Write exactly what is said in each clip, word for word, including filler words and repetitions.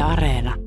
Areena.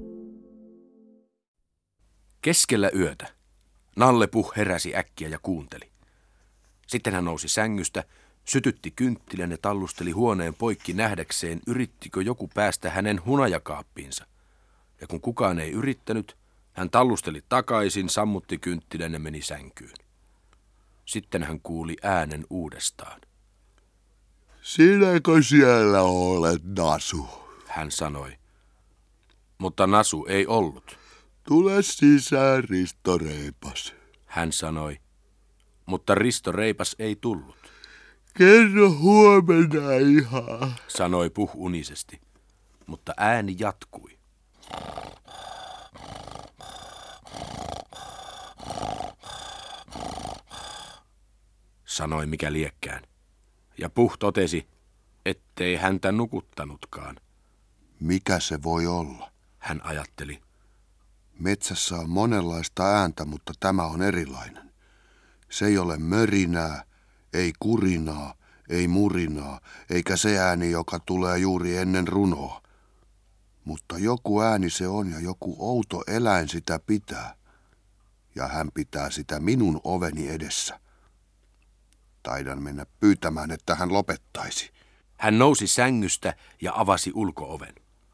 Keskellä yötä Nalle Puh heräsi äkkiä ja kuunteli. Sitten hän nousi sängystä, sytytti kynttilän ja tallusteli huoneen poikki nähdäkseen, yrittikö joku päästä hänen hunajakaappiinsa. Ja kun kukaan ei yrittänyt, hän tallusteli takaisin, sammutti kynttilän ja meni sänkyyn. Sitten hän kuuli äänen uudestaan. Sinäkö siellä olet, Nasu? Hän sanoi. Mutta Nasu ei ollut. Tule sisään, Risto Reipas. Hän sanoi. Mutta Risto Reipas ei tullut. Kerro huomenna ihan, sanoi Puh unisesti. Mutta ääni jatkui. Sanoi mikä liekkään. Ja Puh totesi, ettei häntä nukuttanutkaan. Mikä se voi olla? Hän ajatteli. Metsässä on monenlaista ääntä, mutta tämä on erilainen. Se ei ole mörinää, ei kurinaa, ei murinaa, eikä se ääni, joka tulee juuri ennen runoa. Mutta joku ääni se on ja joku outo eläin sitä pitää. Ja hän pitää sitä minun oveni edessä. Taidan mennä pyytämään, että hän lopettaisi. Hän nousi sängystä ja avasi ulko-oven.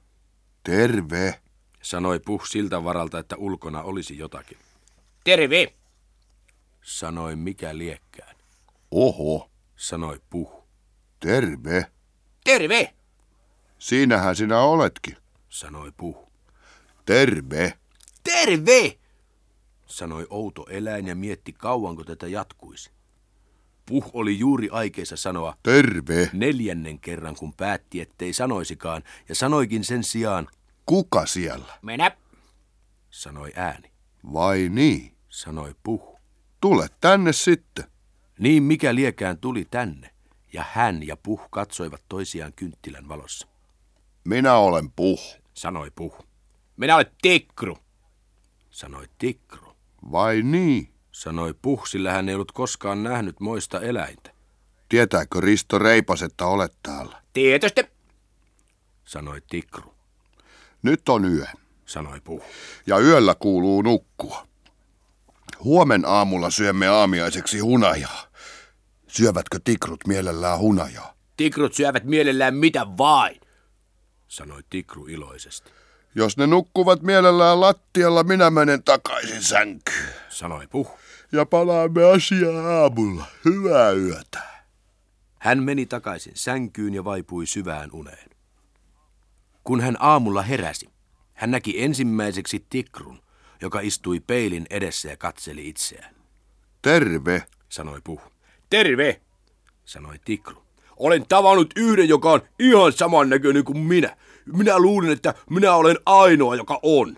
Terve, sanoi Puh siltä varalta, että ulkona olisi jotakin. Terve, sanoi mikä liekkään. Oho, sanoi Puh. Terve. Terve. Siinähän sinä oletkin, sanoi Puh. Terve. Terve, sanoi outo eläin ja mietti kauanko tätä jatkuisi. Puh oli juuri aikeissa sanoa terve neljännen kerran, kun päätti, ettei sanoisikaan, ja sanoikin sen sijaan, kuka siellä? Minä, sanoi ääni. Vai niin, sanoi Puh. Tule tänne sitten. Niin mikä liekään tuli tänne, ja hän ja Puh katsoivat toisiaan kynttilän valossa. Minä olen Puh, sanoi Puh. minä olen Tikru, sanoi Tikru. Vai niin, sanoi Puh, sillä hän ei ollut koskaan nähnyt moista eläintä. Tietääkö Risto Reipas, että olet täällä? Tietysti, sanoi Tikru. Nyt on yö, sanoi Puh. Ja yöllä kuuluu nukkua. Huomen aamulla syömme aamiaiseksi hunajaa. Syövätkö tikrut mielellään hunajaa? Tikrut syövät mielellään mitä vain, sanoi Tikru iloisesti. Jos ne nukkuvat mielellään lattialla, minä menen takaisin sänkyyn, sanoi Puh. Ja palaamme asiaan aamulla. Hyvää yötä. Hän meni takaisin sänkyyn ja vaipui syvään uneen. Kun hän aamulla heräsi, hän näki ensimmäiseksi Tikrun, joka istui peilin edessä ja katseli itseään. Terve, sanoi Puh. Terve, sanoi Tikru. Olen tavannut yhden, joka on ihan samannäköinen kuin minä. Minä luulin, että minä olen ainoa, joka on.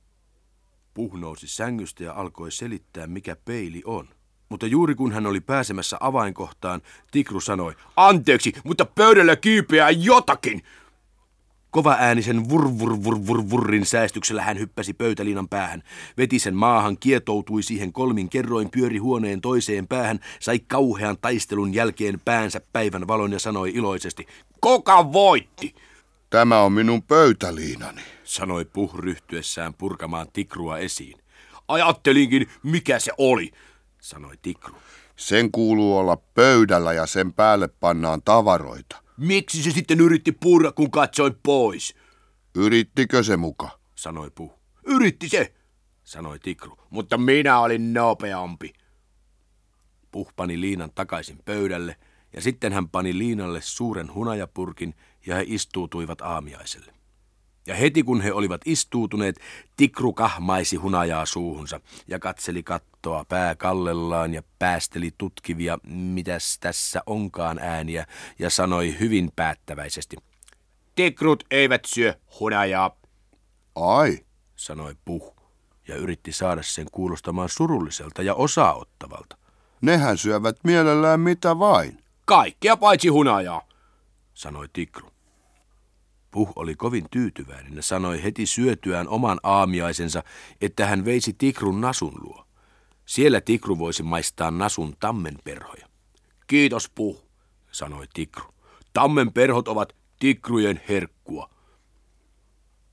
Puh nousi sängystä ja alkoi selittää, mikä peili on. Mutta juuri kun hän oli pääsemässä avainkohtaan, Tikru sanoi, anteeksi, mutta pöydällä kiipeää jotakin. Kova äänisen vur vur vur vur vurrin säestyksellä hän hyppäsi pöytäliinan päähän, veti sen maahan, kietoutui siihen kolmin kerroin, pyöri huoneen toiseen päähän, sai kauhean taistelun jälkeen päänsä päivän valon ja sanoi iloisesti, kuka voitti? Tämä on minun pöytäliinani, sanoi Puh ryhtyessään purkamaan Tikrua esiin. Ajattelinkin, mikä se oli, sanoi Tikru. Sen kuuluu olla pöydällä ja sen päälle pannaan tavaroita. Miksi se sitten yritti purra, kun katsoin pois? Yrittikö se muka? sanoi Puh. Yritti se, sanoi Tikru. Mutta minä olin nopeampi. Puh pani liinan takaisin pöydälle ja sitten hän pani liinalle suuren hunajapurkin ja he istuutuivat aamiaiselle. Ja heti kun he olivat istuutuneet, Tikru kahmaisi hunajaa suuhunsa ja katseli kattoa pää kallellaan ja päästeli tutkivia, mitäs tässä onkaan ääniä, ja sanoi hyvin päättäväisesti. Tikrut eivät syö hunajaa. Ai, sanoi Puh ja yritti saada sen kuulostamaan surulliselta ja osaottavalta. Nehän syövät mielellään mitä vain. Kaikkea paitsi hunajaa, sanoi Tikru. Puh oli kovin tyytyväinen ja sanoi heti syötyään oman aamiaisensa, että hän veisi Tikrun Nasun luo. Siellä Tikru voisi maistaa Nasun tammenperhoja. Kiitos, Puh, sanoi Tikru. Tammenperhot ovat tikrujen herkkua.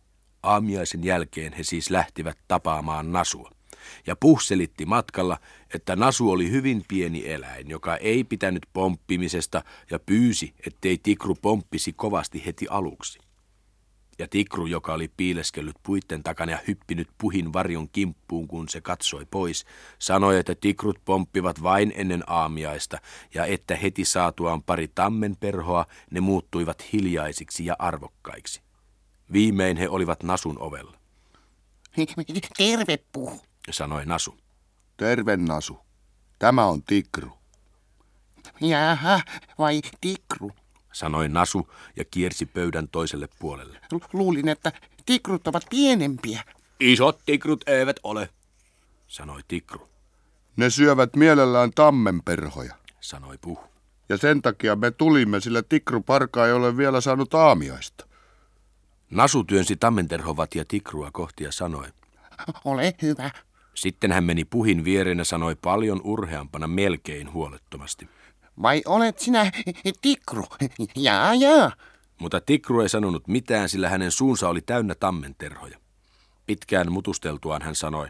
Aamiaisen jälkeen he siis lähtivät tapaamaan Nasua. Ja Puh selitti matkalla, että Nasu oli hyvin pieni eläin, joka ei pitänyt pomppimisesta ja pyysi, ettei Tikru pomppisi kovasti heti aluksi. Ja Tikru, joka oli piileskellyt puitten takana ja hyppinyt Puhin varjon kimppuun, kun se katsoi pois, sanoi, että tikrut pomppivat vain ennen aamiaista ja että heti saatuaan pari tammenperhoa ne muuttuivat hiljaisiksi ja arvokkaiksi. Viimein he olivat Nasun ovella. Terve, Puh, sanoi Nasu. Terve, Nasu. Tämä on Tikru. Jaha, vai Tikru? sanoi Nasu ja kiersi pöydän toiselle puolelle. Luulin, että tikrut ovat pienempiä. Isot tikrut eivät ole, sanoi Tikru. Ne syövät mielellään tammenperhoja. sanoi Puh. Ja sen takia me tulimme, sillä tikruparka ei ole vielä saanut aamiaista. Nasu työnsi tammenterhovat ja Tikrua kohti ja sanoi. Ole hyvä. Sitten hän meni Puhin viereen ja sanoi paljon urheampana melkein huolettomasti. Vai olet sinä Tikru? Jaa, jaa. Mutta Tikru ei sanonut mitään, sillä hänen suunsa oli täynnä tammenterhoja. Pitkään mutusteltuaan hän sanoi.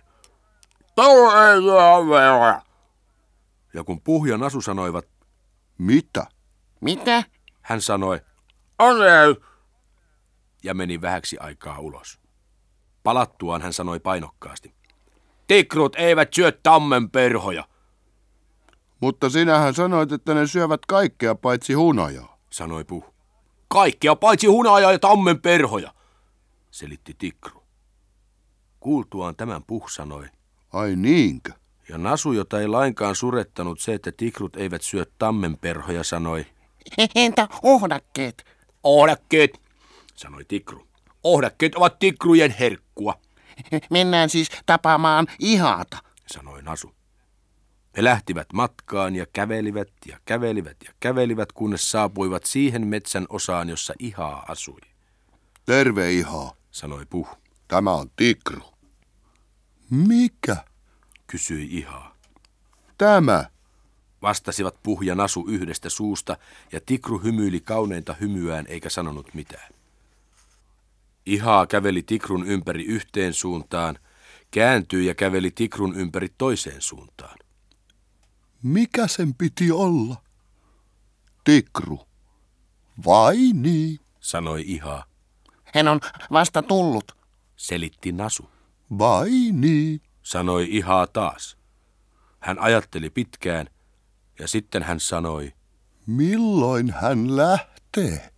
Ja kun Puh ja Nasu sanoivat. Mitä? Mitä? Hän sanoi. Ja meni vähäksi aikaa ulos. Palattuaan hän sanoi painokkaasti. Tikrut eivät syö tammenperhoja. Mutta sinähän sanoit, että ne syövät kaikkea paitsi hunajaa, sanoi Puh. Kaikkea paitsi hunajaa ja tammenperhoja, selitti Tikru. Kuultuaan tämän Puh sanoi. Ai niinkö? Ja Nasu, jota ei lainkaan surettanut se, että tikrut eivät syö tammenperhoja, sanoi. Entä ohdakkeet? Ohdakkeet, sanoi Tikru. Ohdakkeet ovat tikrujen herkkua. Mennään siis tapaamaan Ihaata, sanoi Nasu. He lähtivät matkaan ja kävelivät ja kävelivät ja kävelivät, kunnes saapuivat siihen metsän osaan, jossa Ihaa asui. Terve, Ihaa, sanoi Puh. Tämä on Tikru. Mikä? kysyi Ihaa. Tämä. Vastasivat Puh ja Nasu yhdestä suusta, ja Tikru hymyili kauneinta hymyään eikä sanonut mitään. Ihaa käveli Tikrun ympäri yhteen suuntaan, kääntyi ja käveli Tikrun ympäri toiseen suuntaan. Mikä sen piti olla? Tikru. Vai niin? sanoi Ihaa. hän on vasta tullut, Selitti Nasu. Vai niin? Sanoi Ihaa taas. Hän ajatteli pitkään ja sitten hän sanoi. Milloin hän lähtee?